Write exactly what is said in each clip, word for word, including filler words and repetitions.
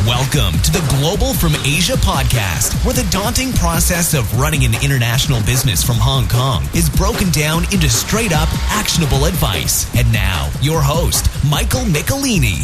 Welcome to the Global from Asia podcast, where the daunting process of running an international business from Hong Kong is broken down into straight-up, actionable advice. And now, your host, Michael Michelini.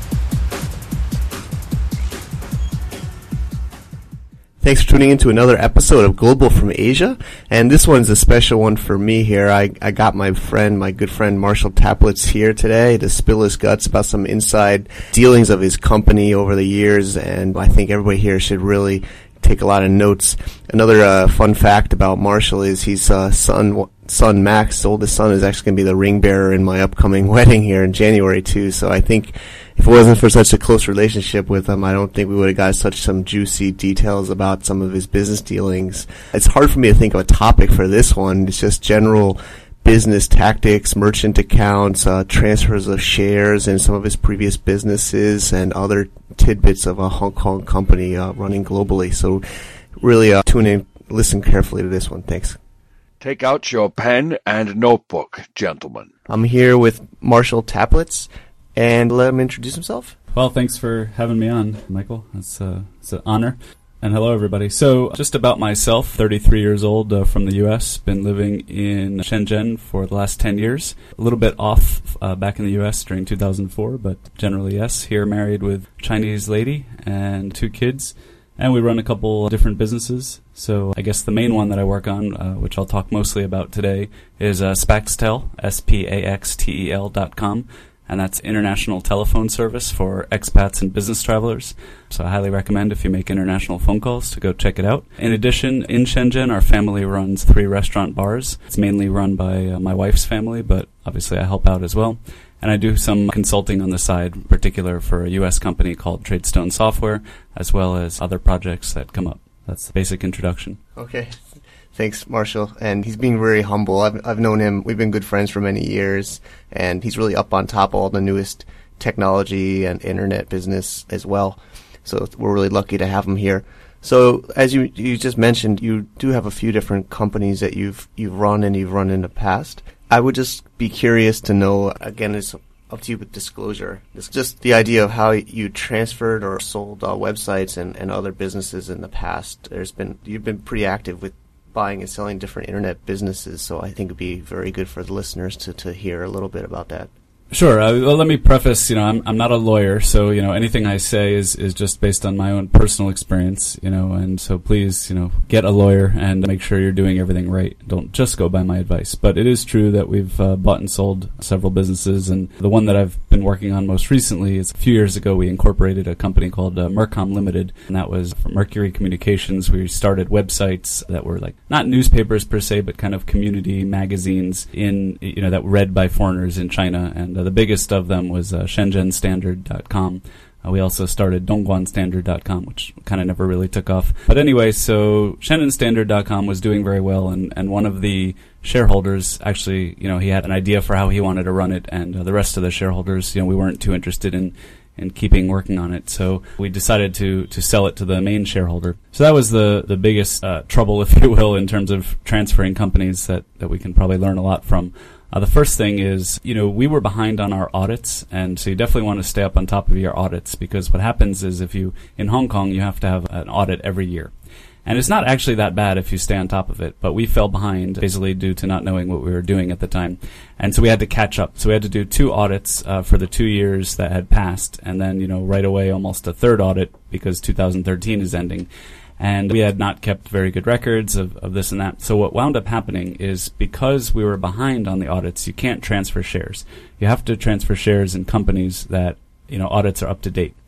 Thanks for tuning in to another episode of Global from Asia, and this one's a special one for me here. I, I got my friend, my good friend Marshall Taplitz here today to spill his guts about some inside dealings of his company over the years, and I think everybody here should really take a lot of notes. Another uh, fun fact about Marshall is his uh, son, son Max, his oldest son, is actually going to be the ring bearer in my upcoming wedding here in January too, so I think if it wasn't for such a close relationship with him, I don't think we would have got such some juicy details about some of his business dealings. It's hard for me to think of a topic for this one. It's just general business tactics, merchant accounts, uh, transfers of shares in some of his previous businesses, and other tidbits of a Hong Kong company uh, running globally. So really uh, tune in, listen carefully to this one. Thanks. Take out your pen and notebook, gentlemen. I'm here with Marshall Taplitz. And let him introduce himself. Well, thanks for having me on, Michael. It's, uh, it's an honor. And hello, everybody. So just about myself, thirty-three years old, uh, from the U S, been living in Shenzhen for the last ten years. A little bit off uh, back in the U S during two thousand four, but generally, yes. Here married with a Chinese lady and two kids. And we run a couple different businesses. So I guess the main one that I work on, uh, which I'll talk mostly about today, is uh, Spaxtel, S P A X T E L dot com. And that's international telephone service for expats and business travelers. So I highly recommend, if you make international phone calls, to go check it out. In addition, in Shenzhen, our family runs three restaurant bars. It's mainly run by uh, my wife's family, but obviously I help out as well. And I do some consulting on the side, in particular for a U S company called Tradestone Software, as well as other projects that come up. That's the basic introduction. Okay. Thanks, Marshall. And he's being very humble. I've, I've known him. We've been good friends for many years, and he's really up on top of all the newest technology and internet business as well. So we're really lucky to have him here. So as you you just mentioned, you do have a few different companies that you've you've run and you've run in the past. I would just be curious to know, again, it's up to you with disclosure. It's just the idea of how you transferred or sold uh, websites and, and other businesses in the past. There's been you've been pretty active with buying and selling different internet businesses, so I think it'd be very good for the listeners to, to hear a little bit about that. Sure. Uh, well, let me preface, you know, I'm I'm not a lawyer, so, you know, anything I say is, is just based on my own personal experience, you know, and so please, you know, get a lawyer and make sure you're doing everything right. Don't just go by my advice. But it is true that we've uh, bought and sold several businesses, and the one that I've been working on most recently is a few years ago we incorporated a company called uh, Mercom Limited, and that was from Mercury Communications. We started websites that were like, not newspapers per se, but kind of community magazines in, you know, that were read by foreigners in China, and Uh, the biggest of them was uh, Shenzhen Standard dot com. Uh, we also started Dongguan Standard dot com, which kind of never really took off. But anyway, so Shenzhen Standard dot com was doing very well, and, and one of the shareholders actually, you know, he had an idea for how he wanted to run it, and uh, the rest of the shareholders, you know, we weren't too interested in and keeping working on it. So we decided to to sell it to the main shareholder. So that was the, the biggest uh, trouble, if you will, in terms of transferring companies that, that we can probably learn a lot from. Uh, the first thing is, you know, we were behind on our audits, and so you definitely want to stay up on top of your audits, because what happens is if you, in Hong Kong, you have to have an audit every year. And it's not actually that bad if you stay on top of it, but we fell behind basically due to not knowing what we were doing at the time. And so we had to catch up. So we had to do two audits uh, for the two years that had passed, and then, you know, right away almost a third audit because two thousand thirteen is ending. And we had not kept very good records of, of this and that. So what wound up happening is, because we were behind on the audits, you can't transfer shares. You have to transfer shares in companies that, you know, audits are up to date.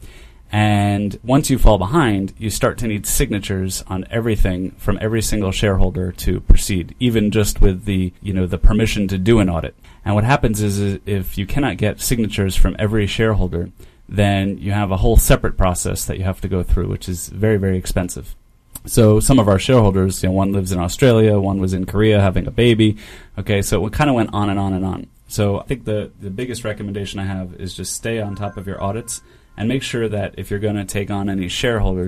And once you fall behind, you start to need signatures on everything from every single shareholder to proceed, even just with the, you know, the permission to do an audit. And what happens is, is if you cannot get signatures from every shareholder, then you have a whole separate process that you have to go through, which is very, very expensive. So some of our shareholders, you know, one lives in Australia, one was in Korea having a baby. Okay, so it kind of went on and on and on. So I think the, the biggest recommendation I have is just stay on top of your audits and make sure that if you're going to take on any shareholders,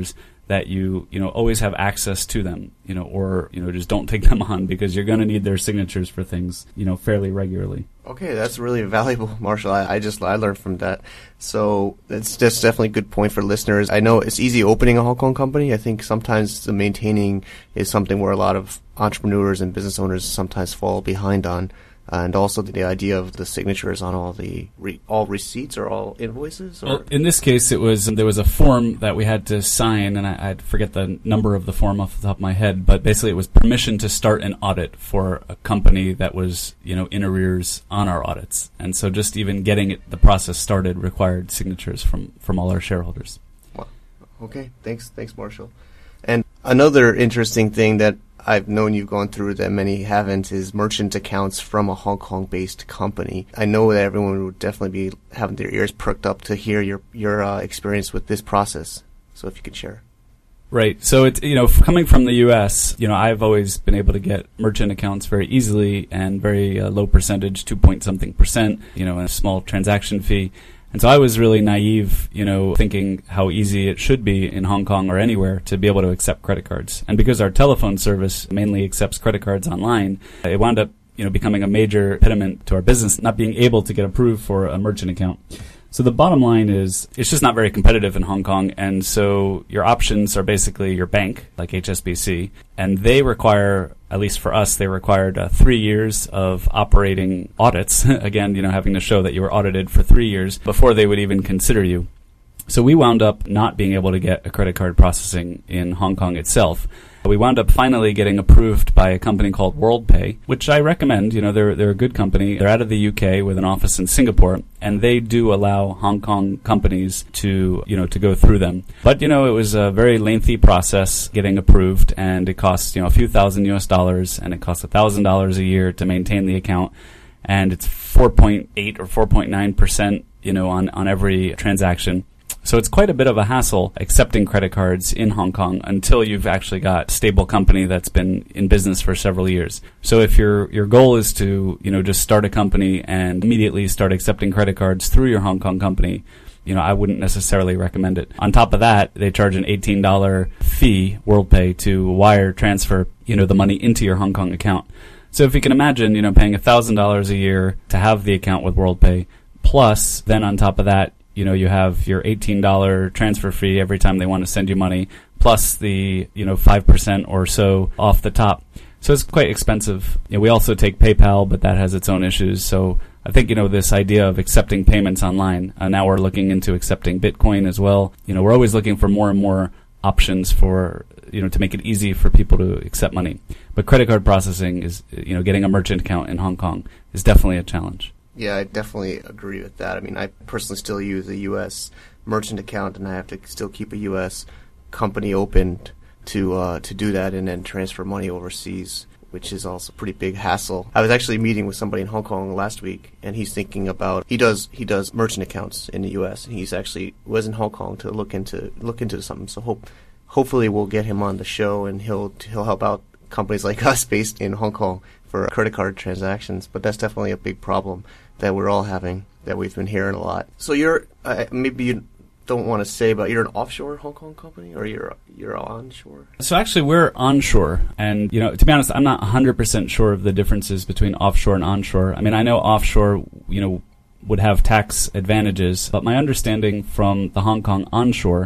that you, you know, always have access to them, you know, or, you know, just don't take them on because you're going to need their signatures for things, you know, fairly regularly. Okay, that's really valuable, Marshall. I, I just I learned from that. So that's, that's definitely a good point for listeners. I know it's easy opening a Hong Kong company. I think sometimes the maintaining is something where a lot of entrepreneurs and business owners sometimes fall behind on. And also the idea of the signatures on all the re- all receipts or all invoices? Or? Well, in this case, it was there was a form that we had to sign, and I, I forget the number of the form off the top of my head, but basically it was permission to start an audit for a company that was, you know, in arrears on our audits. And so just even getting it, the process started required signatures from, from all our shareholders. Wow. Okay, thanks, thanks, Marshall. And another interesting thing that I've known you've gone through that many haven't is merchant accounts from a Hong Kong-based company. I know that everyone would definitely be having their ears perked up to hear your your uh, experience with this process. So if you could share. Right. So it's, you know, coming from the U S, you know, I've always been able to get merchant accounts very easily and very uh, low percentage, two point something percent, you know, and a small transaction fee. And so I was really naive, you know, thinking how easy it should be in Hong Kong or anywhere to be able to accept credit cards. And because our telephone service mainly accepts credit cards online, it wound up, you know, becoming a major impediment to our business, not being able to get approved for a merchant account. So the bottom line is it's just not very competitive in Hong Kong. And so your options are basically your bank, like H S B C, and they require, at least for us, they required uh, three years of operating audits. Again, you know, having to show that you were audited for three years before they would even consider you. So we wound up not being able to get a credit card processing in Hong Kong itself. We wound up finally getting approved by a company called WorldPay, which I recommend. You know, they're they're a good company. They're out of the U K with an office in Singapore, and they do allow Hong Kong companies to, you know, to go through them. But, you know, it was a very lengthy process getting approved, and it costs, you know, a few thousand U S dollars, and it costs a thousand dollars a year to maintain the account, and it's four point eight or four point nine percent, you know, on on every transaction. So it's quite a bit of a hassle accepting credit cards in Hong Kong until you've actually got a stable company that's been in business for several years. So if your your goal is to, you know, just start a company and immediately start accepting credit cards through your Hong Kong company, you know, I wouldn't necessarily recommend it. On top of that, they charge an eighteen dollars fee, WorldPay, to wire transfer, you know, the money into your Hong Kong account. So if you can imagine, you know, paying one thousand dollars a year to have the account with WorldPay, plus then on top of that, you know, you have your eighteen dollars transfer fee every time they want to send you money, plus the, you know, five percent or so off the top. So it's quite expensive. You know, we also take PayPal, but that has its own issues. So I think, you know, this idea of accepting payments online, uh, now we're looking into accepting Bitcoin as well. You know, we're always looking for more and more options for, you know, to make it easy for people to accept money. But credit card processing is, you know, getting a merchant account in Hong Kong is definitely a challenge. Yeah, I definitely agree with that. I mean, I personally still use a U S merchant account, and I have to still keep a U S company open to uh, to do that and then transfer money overseas, which is also a pretty big hassle. I was actually meeting with somebody in Hong Kong last week, and he's thinking about he does he does merchant accounts in the U S, and he's actually was in Hong Kong to look into look into something. So hope hopefully we'll get him on the show, and he'll he'll help out companies like us based in Hong Kong for credit card transactions. But that's definitely a big problem that we're all having, that we've been hearing a lot. So you're, uh, maybe you don't want to say, but you're an offshore Hong Kong company, or you're you're onshore? So actually we're onshore, and, you know, to be honest, I'm not one hundred percent sure of the differences between offshore and onshore. I mean, I know offshore, you know, would have tax advantages, but my understanding from the Hong Kong onshore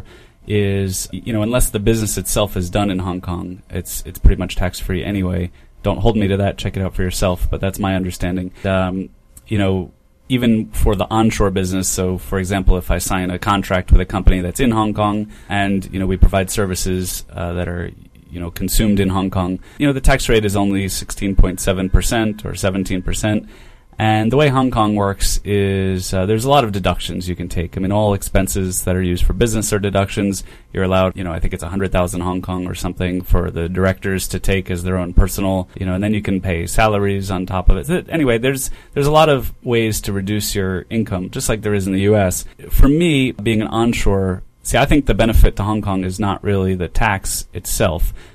is, you know, unless the business itself is done in Hong Kong, it's it's pretty much tax-free anyway. Don't hold me to that. Check it out for yourself, but that's my understanding. Um, you know, even for the onshore business, so for example, if I sign a contract with a company that's in Hong Kong and, you know, we provide services uh, that are, you know, consumed in Hong Kong, you know, the tax rate is only sixteen point seven percent or seventeen percent. And the way Hong Kong works is uh, there's a lot of deductions you can take. I mean, all expenses that are used for business are deductions. You're allowed, you know, I think it's one hundred thousand Hong Kong or something for the directors to take as their own personal, you know, and then you can pay salaries on top of it. So anyway, there's there's a lot of ways to reduce your income, just like there is in the U S. For me, being an onshore, see, I think the benefit to Hong Kong is not really the tax itself,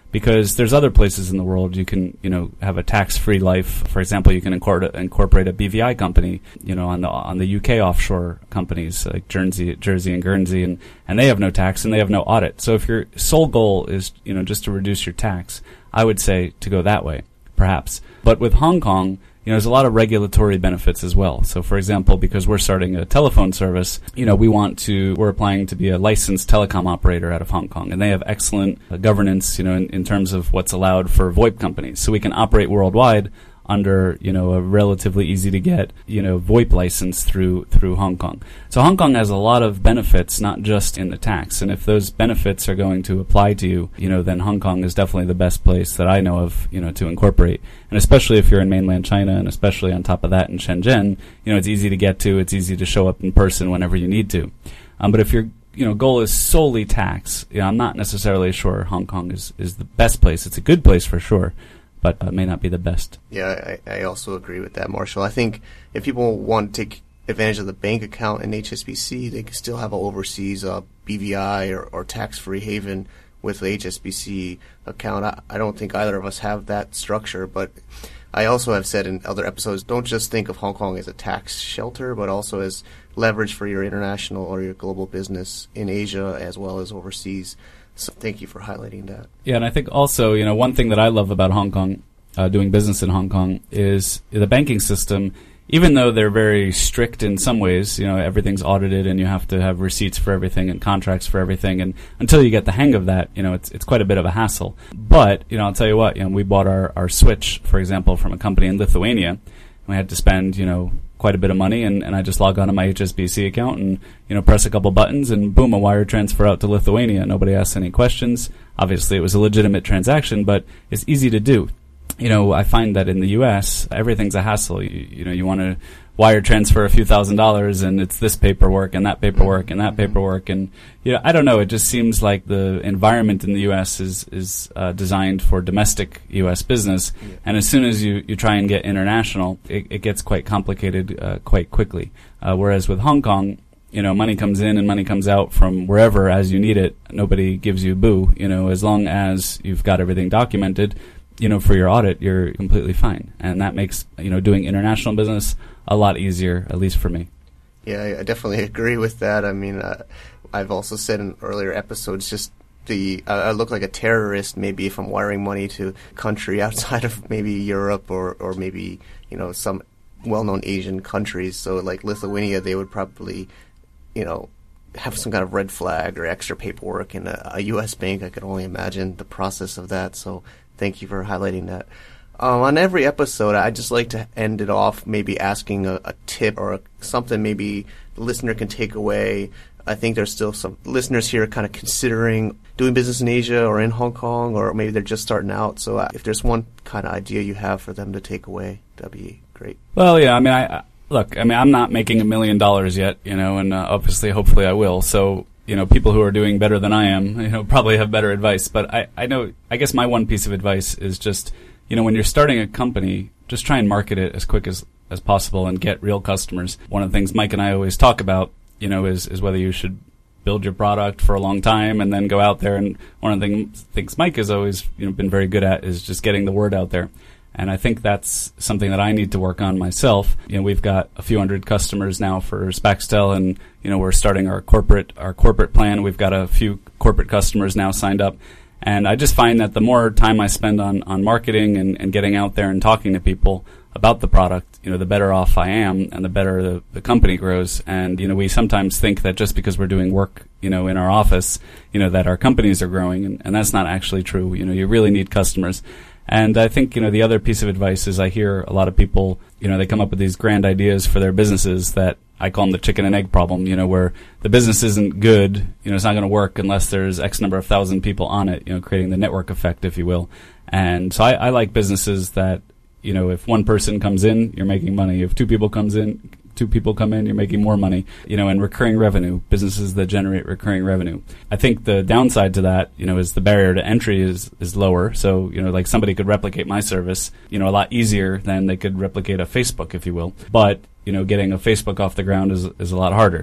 because there's other places in the world you can, you know, have a tax-free life. For example, you can incorporate, incorporate a B V I company, you know, on the on the U K offshore companies like Jersey, Jersey and Guernsey, and, and they have no tax and they have no audit. So if your sole goal is, you know, just to reduce your tax, I would say to go that way, perhaps. But with Hong Kong, you know, there's a lot of regulatory benefits as well. So, for example, because we're starting a telephone service, you know, we want to, we're applying to be a licensed telecom operator out of Hong Kong, and they have excellent uh, governance, you know, in, in terms of what's allowed for VoIP companies. So we can operate worldwide under, you know, a relatively easy to get, you know, VoIP license through through Hong Kong. So Hong Kong has a lot of benefits, not just in the tax. And if those benefits are going to apply to you, you know, then Hong Kong is definitely the best place that I know of, you know, to incorporate. And especially if you're in mainland China, and especially on top of that in Shenzhen, you know, it's easy to get to, it's easy to show up in person whenever you need to. Um, but if your, you know, goal is solely tax, you know, I'm not necessarily sure Hong Kong is, is the best place. It's a good place for sure, but uh, may not be the best. Yeah, I, I also agree with that, Marshall. I think if people want to take advantage of the bank account in H S B C, they can still have an overseas uh, B V I or, or tax-free haven with the H S B C account. I, I don't think either of us have that structure, but I also have said in other episodes, don't just think of Hong Kong as a tax shelter, but also as leverage for your international or your global business in Asia as well as overseas. So thank you for highlighting that. Yeah, and I think also, you know, one thing that I love about Hong Kong, uh, doing business in Hong Kong, is the banking system. Even though they're very strict in some ways, you know, everything's audited and you have to have receipts for everything and contracts for everything. And until you get the hang of that, you know, it's it's quite a bit of a hassle. But, you know, I'll tell you what, you know, we bought our, our switch, for example, from a company in Lithuania. We had to spend, you know, quite a bit of money, and, and I just log on to my H S B C account and, you know, press a couple buttons and boom, a wire transfer out to Lithuania. Nobody asked any questions. Obviously, it was a legitimate transaction, but it's easy to do. You know, I find that in the U S, everything's a hassle. You, you know, you want to wire transfer a few thousand dollars, and it's this paperwork and that paperwork and that paperwork. And, you know, I don't know. It just seems like the environment in the U S is, is uh, designed for domestic U S business. Yeah. And as soon as you, you try and get international, it, it gets quite complicated uh, quite quickly. Uh, whereas with Hong Kong, you know, money comes in and money comes out from wherever as you need it. Nobody gives you boo. You know, as long as you've got everything documented, you know, for your audit, you're completely fine. And that makes, you know, doing international business a lot easier, at least for me. Yeah, I definitely agree with that. I mean, uh, I've also said in earlier episodes, just the uh, I look like a terrorist maybe if I'm wiring money to a country outside of maybe Europe or, or maybe, you know, some well-known Asian countries. So like Lithuania, they would probably, you know, have some kind of red flag or extra paperwork in a, a U S bank. I could only imagine the process of that. So thank you for highlighting that. Um, on every episode, I just like to end it off maybe asking a, a tip or a, something maybe the listener can take away. I think there's still some listeners here kind of considering doing business in Asia or in Hong Kong, or maybe they're just starting out. So uh, if there's one kind of idea you have for them to take away, that'd be great. Well, yeah, I mean, I, I look, I mean, I'm not making a million dollars yet, you know, and uh, obviously, hopefully I will. So, you know, people who are doing better than I am, you know, probably have better advice. But I, I know, I guess my one piece of advice is just, you know, when you're starting a company, just try and market it as quick as, as possible and get real customers. One of the things Mike and I always talk about, you know, is, is whether you should build your product for a long time and then go out there. And one of the things, things Mike has always, you know, been very good at is just getting the word out there. And I think that's something that I need to work on myself. You know, we've got a few hundred customers now for Spaxtel, and, you know, we're starting our corporate, our corporate plan. We've got a few corporate customers now signed up. And I just find that the more time I spend on, on marketing and, and getting out there and talking to people about the product, you know, the better off I am and the better the, the company grows. And, you know, we sometimes think that just because we're doing work, you know, in our office, you know, that our companies are growing. And, and that's not actually true. You know, you really need customers. And I think, you know, the other piece of advice is I hear a lot of people, you know, they come up with these grand ideas for their businesses that I call them the chicken and egg problem, you know, where the business isn't good, you know, it's not going to work unless there's X number of thousand people on it, you know, creating the network effect, if you will. And so I, I like businesses that, you know, if one person comes in, you're making money. If two people comes in, two people come in, you're making more money, you know, and recurring revenue, businesses that generate recurring revenue. I think the downside to that, you know, is the barrier to entry is, is lower. So, you know, like somebody could replicate my service, you know, a lot easier than they could replicate a Facebook, if you will. But, you know, getting a Facebook off the ground is, is a lot harder.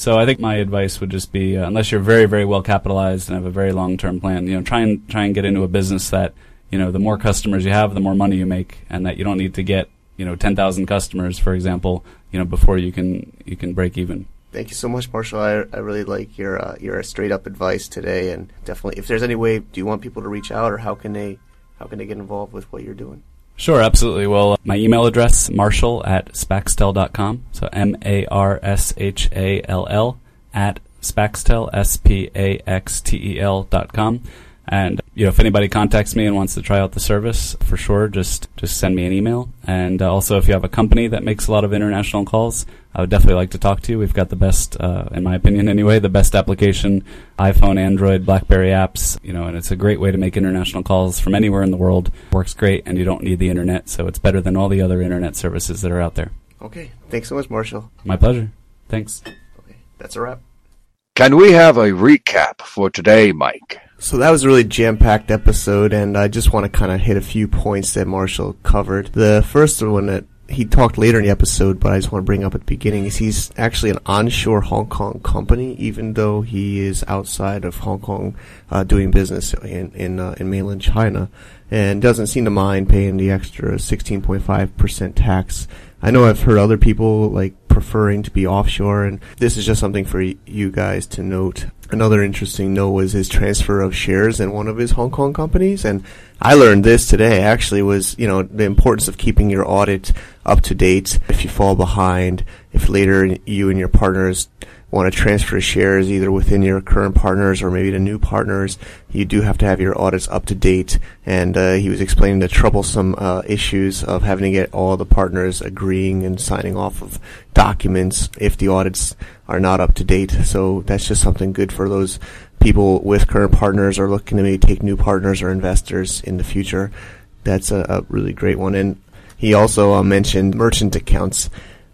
So I think my advice would just be, uh, unless you're very, very well capitalized and have a very long-term plan, you know, try and try and get into a business that, you know, the more customers you have, the more money you make, and that you don't need to get, you know, ten thousand customers, for example, you know, before you can you can break even. Thank you so much, Marshall. I, I really like your uh, your straight up advice today, and definitely, if there's any way, do you want people to reach out, or how can they how can they get involved with what you're doing? Sure, absolutely. Well, uh, my email address, marshall at spaxtel dot com. So M A R S H A L L at Spaxtel, S P A X T E L dot com. And, you know, if anybody contacts me and wants to try out the service, for sure, just, just send me an email. And uh, also, if you have a company that makes a lot of international calls, I would definitely like to talk to you. We've got the best, uh, in my opinion anyway, the best application, iPhone, Android, BlackBerry apps, you know, and it's a great way to make international calls from anywhere in the world. Works great, and you don't need the internet, so it's better than all the other internet services that are out there. Okay. Thanks so much, Marshall. My pleasure. Thanks. Okay. That's a wrap. Can we have a recap for today, Mike? So that was a really jam-packed episode, and I just want to kind of hit a few points that Marshall covered. The first one that he talked later in the episode, but I just want to bring up at the beginning, is he's actually an onshore Hong Kong company, even though he is outside of Hong Kong uh, doing business in in, uh, in mainland China, and doesn't seem to mind paying the extra sixteen point five percent tax. I know I've heard other people like preferring to be offshore, and this is just something for y- you guys to note. Another interesting note was his transfer of shares in one of his Hong Kong companies, and I learned this today actually was, you know, the importance of keeping your audit up to date. If you fall behind, if later you and your partners want to transfer shares either within your current partners or maybe to new partners, you do have to have your audits up to date. And uh, he was explaining the troublesome uh, issues of having to get all the partners agreeing and signing off of documents if the audits are not up to date. So that's just something good for those people with current partners or looking to maybe take new partners or investors in the future. That's a, a really great one. And he also uh, mentioned merchant accounts.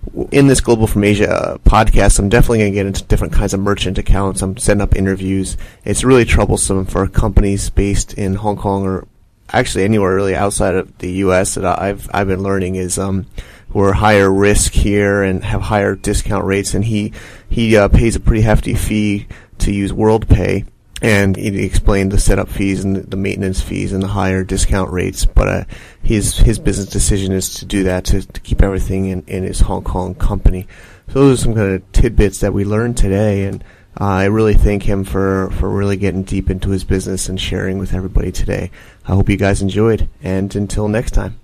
In this Global from Asia uh, podcast, I'm definitely going to get into different kinds of merchant accounts. I'm setting up interviews. It's really troublesome for companies based in Hong Kong or actually anywhere really outside of the U S that I've I've been learning is um, we're higher risk here and have higher discount rates. And he he uh, pays a pretty hefty fee to use WorldPay. And he explained the setup fees and the maintenance fees and the higher discount rates. But uh, his his business decision is to do that, to, to keep everything in, in his Hong Kong company. So those are some kind of tidbits that we learned today. And uh, I really thank him for, for really getting deep into his business and sharing with everybody today. I hope you guys enjoyed. And until next time.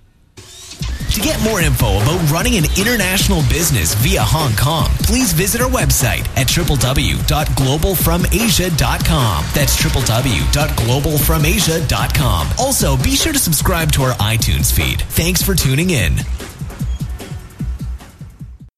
To get more info about running an international business via Hong Kong, please visit our website at w w w dot global from asia dot com. That's w w w dot global from asia dot com. Also, be sure to subscribe to our iTunes feed. Thanks for tuning in.